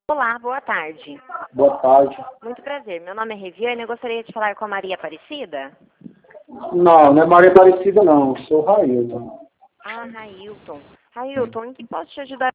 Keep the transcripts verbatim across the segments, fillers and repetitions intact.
Olá, boa tarde. Boa tarde. Muito prazer. Meu nome é Reviane. Eu gostaria de falar com a Maria Aparecida. Não, não é Maria Aparecida, não. Sou Railton. Ah, Railton. Railton, em que posso te ajudar?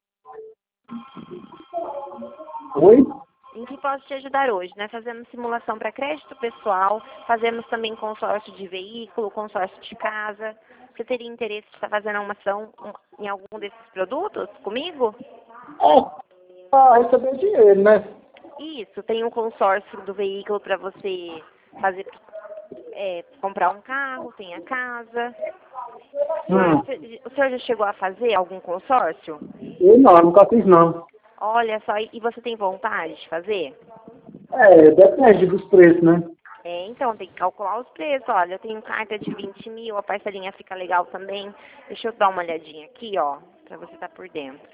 Oi? Em que posso te ajudar hoje? Nós fazemos simulação para crédito pessoal, fazemos também consórcio de veículo, consórcio de casa. Você teria interesse de estar fazendo uma ação em algum desses produtos comigo? É, para receber dinheiro, né? Isso, tem um consórcio do veículo para você fazer, é, comprar um carro, tem a casa. Hum. O senhor já chegou a fazer algum consórcio? Eu não, nunca fiz, não. Olha só, e você tem vontade de fazer? É, depende dos preços, né? É, então, tem que calcular os preços. Olha, eu tenho carta de vinte mil, a parcelinha fica legal também. Deixa eu dar uma olhadinha aqui, ó, pra você estar por dentro.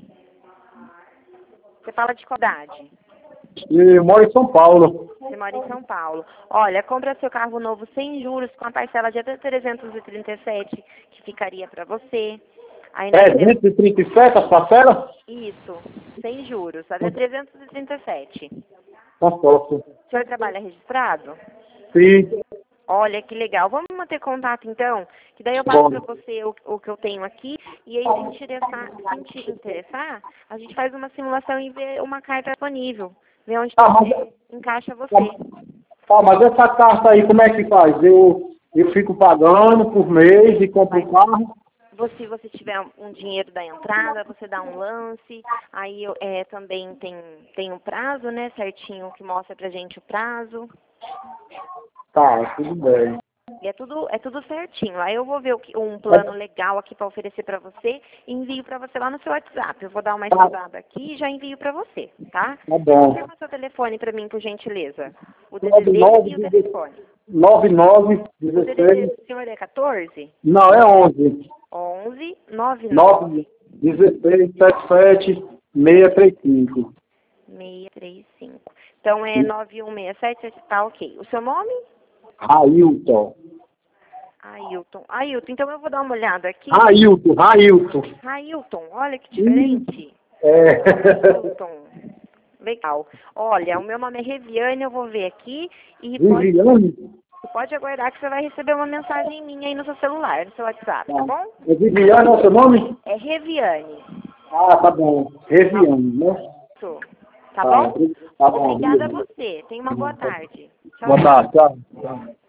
Você fala de qual idade? E eu moro em São Paulo. Você mora em São Paulo. Olha, compra seu carro novo sem juros, com a parcela de até trezentos e trinta e sete, que ficaria pra você. Aí nós temos... trezentos e trinta e sete as parcelas? Isso, sem juros, até trezentos e trinta e sete. Tá certo. O senhor trabalha registrado? Sim. Olha, que legal. Vamos manter contato, então? Que daí eu passo Bom. para você o, o que eu tenho aqui. E aí, se interessar, se te interessar, a gente faz uma simulação e vê uma carta disponível. Vê onde Ah, você mas, encaixa você. tá, mas essa carta aí, como é que faz? Eu, eu fico pagando por mês e compro o carro? Você, se você tiver um dinheiro da entrada, você dá um lance. Aí eu, é, também tem, tem um prazo, né? Certinho, que mostra pra gente o prazo. Tá, tudo bem. E é tudo, é tudo certinho. Aí eu vou ver o que, um plano legal aqui para oferecer para você e envio para você lá no seu WhatsApp. Eu vou dar uma Tá. estudada aqui e já envio para você, tá? Tá bom. Confirma seu telefone para mim, por gentileza. O D D D e o telefone. nove nove O D D D dezesseis. do senhor é quatorze? Não, é onze. onze nove nove nove dezesseis sete sete seis três cinco. seis três cinco. Então é nove um seis sete, tá ok. O seu nome? Railton. Ailton. Ailton, então eu vou dar uma olhada aqui. Railton, Railton. Railton, olha que diferente. É. Railton. Legal. Olha, o meu nome é Reviane, eu vou ver aqui e pode, Viviane? pode aguardar que você vai receber uma mensagem minha aí no seu celular, no seu WhatsApp, tá bom? É Viviane, é o seu nome? É Reviane. Ah, tá bom. Reviane, né? Isso. Tá Tá, bom? tá bom. Obrigada a Obrigado. você. Tenha uma boa tarde. Tchau, Boa tchau. tarde, tchau. Tchau.